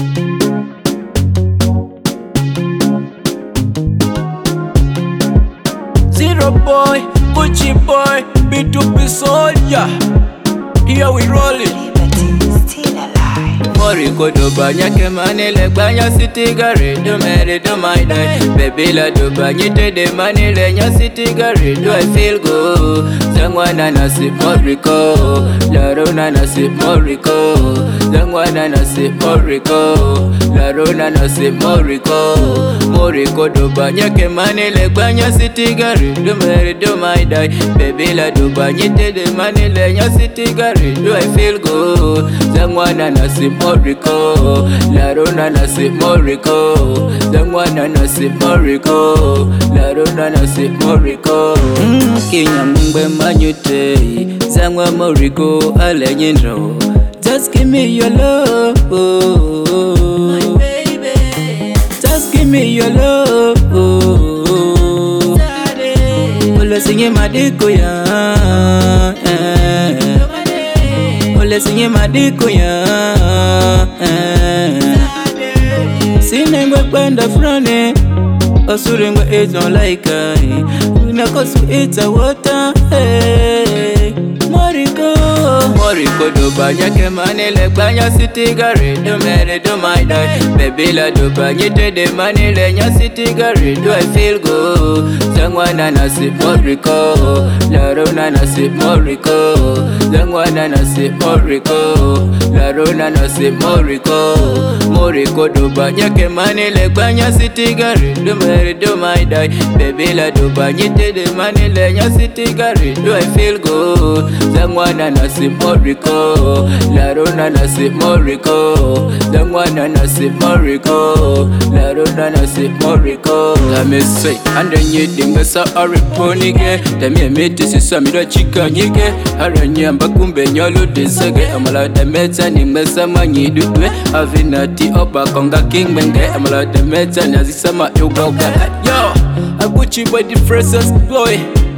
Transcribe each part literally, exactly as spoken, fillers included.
Zero boy, Gucci boy, B two B soldier. Here we rollin'. Mori kodo banya ke manile banya city gari do mere do my die. Baby la do banya te de manile nya city gari do I feel good. Zangwana na si Moriko, Larona na si Moriko. Zangwana na si Moriko, Larona na si Moriko. Mori kodo banya ke manile banya city gari do mere do my die. Baby la do banya te de manile nya city gari do I feel good. Zangwana na si Moriko, Larona na si Moriko. Zangwana na si Moriko, Larona na si Moriko. Kenya mungbe manyute, Zangwa Moriko alenyendo. Just give me your love, my baby. Just give me your love, Ola singe madiko ya, Ola singe madiko ya. Sinengwe kwenda frone, osurengwe ezo like I. Unakosu ita water, hey. Moriko, Moriko do banya ke manile banya city gari do mere do my die. Baby la do banya te de manile nya city gari do I feel good. Zangwana na si Moriko, Larona na si Moriko. Zangwana na si Moriko, Larona na si Moriko. Moriko do banya ke manile banya city gari do mere do my die. Baby la do banya te de manile nya city gari do I feel good. Zangwana na si Moriko, Larona na si Moriko. Zangwana na si Moriko, Larona na si Moriko. Tame say, ande nyidi ngasa ariponige. Tame meti sisa mira chika nyige. Haranya mbakumbe nyolo desege. Amala demeta ni mesa manyidudwe. Avinati oba konga king menge. Amala demeta ni azisama yoga uga. Yo, a Gucci boy the freshest boy.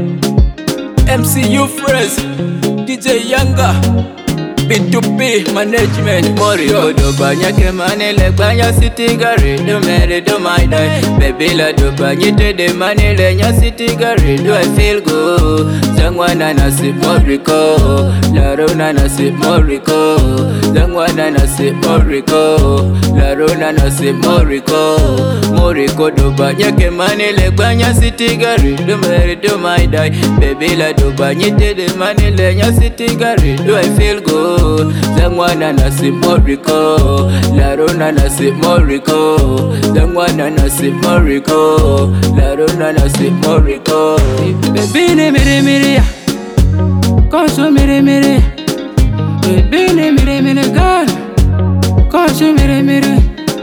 M C U Fresh, D J Yanga, B two B management. Mori kodo banya ke manile banya city gari do mere do my die. Baby la do banya te de manile nya city gari do I feel good. Zangwana na si Moriko, Larona na si Moriko. Zangwana na si Moriko, Larona na si Moriko. Mori kodo banya ke manile banya city gari do mere do my die. Baby la do banya te de manile nya city gari do I feel good. Zangwana na si Moriko, Larona na si Moriko. Zangwana na si Moriko, Larona na si Moriko. Baby ne mere mere ya, koso mere mere. Baby ne mere mere girl, koso mere mere.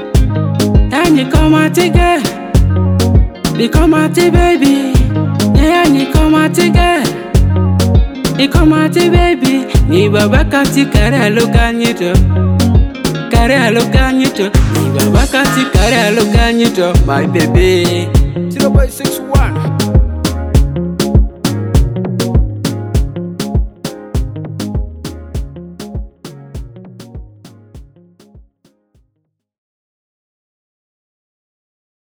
And you come out again, you come out baby. Yeah, you come out again, you come out baby. Ni baba kati kare aloganyito, kare aloganyito. Ni baba kati kare aloganyito, my baby. Zero by six one.